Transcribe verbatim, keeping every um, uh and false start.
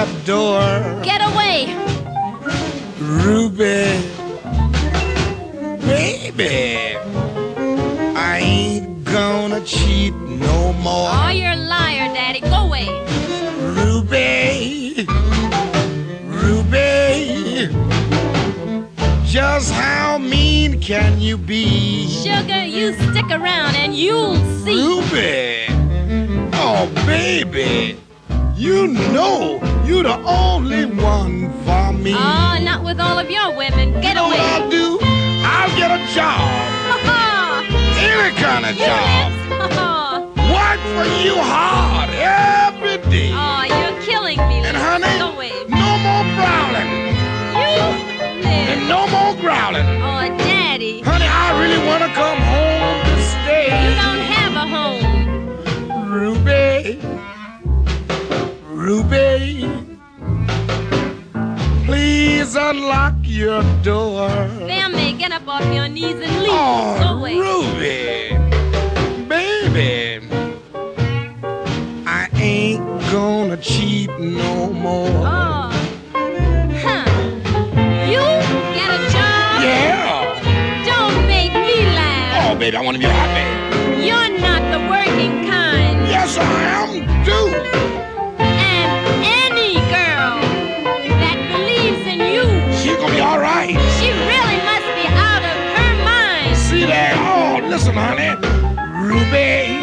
that door. Get away. Ruby, baby, I ain't gonna cheat no more. Oh, you're a liar, Daddy. Go away. Ruby, Ruby, just how mean can you be? Sugar, you stick around and you'll see. Ruby, oh baby, you know you're the only one for me. Oh, not with all of your women. Get you know away. what I'll do? I'll get a job. Any kind of job. Work for you hard every day. Oh, you're killing me. And honey, Go away. no more growling. You live. And no more growling. Oh, Daddy. Honey, I really want to come home to stay. You don't have a home. Ruby, Ruby, please unlock your door. Family, get up off your knees and leave. Oh, Go away. Ruby, baby, I ain't gonna cheat no more. Oh. Huh. You get a job? Yeah. Don't make me laugh. Oh, baby, I want to be happy. You're not the working kind. Yes, I am, too. And any girl that believes in you, She's gonna be all right. she really must be out of her mind. See that? Oh, listen, honey. Ruby,